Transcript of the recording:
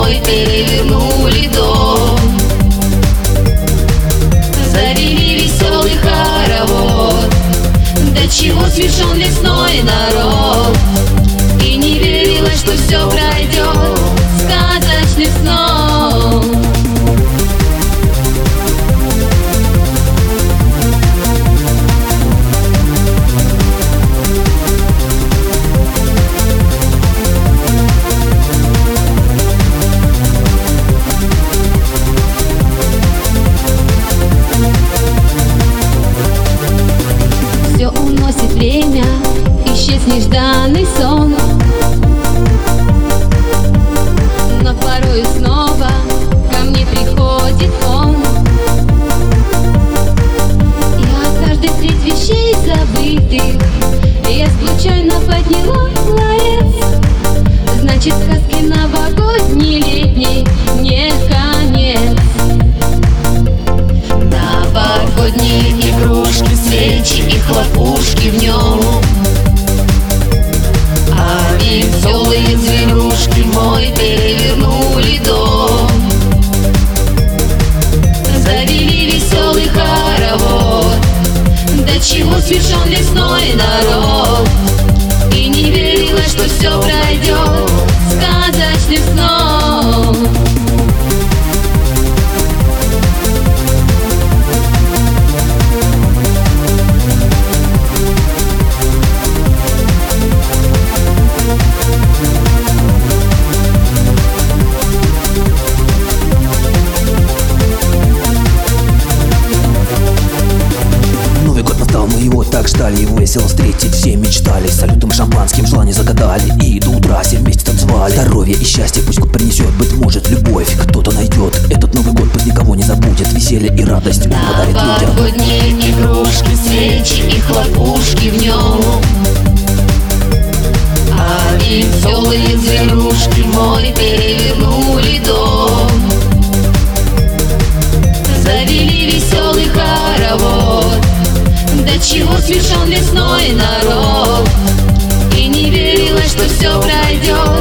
мой перевернули дом. Завели веселый хоровод, до чего смешон лесной народ. И не верилось, что все пройдет сказочным сном. Все уносит время, исчез нежданный сон. Но порой снова ко мне приходит он. И от каждой средь вещей забытых я случайно подняла ларец. Значит, сказки новогодней, летней не конец. Новогодние игрушки, свечи и хлопушки в нем, а веселые зверушки мой перевернули дом. Завели веселый хоровод, до чего смешон лесной народ. И не верилось, что все пройдет сказочным сном. Мы его так ждали, его весело встретить все мечтали. Салютом шампанским желание загадали, и до утра все вместе танцевали. Здоровье и счастье пусть год принесет, быть может, любовь кто-то найдет. Этот Новый год пусть никого не забудет, веселье и радость он подарит людям. Новогодние игрушки, свечи и хлопушки в нем, а веселые зверушки мой перевернули дом. Завели веселый хоровод, до чего смешон лесной народ. И не верилось, что все пройдет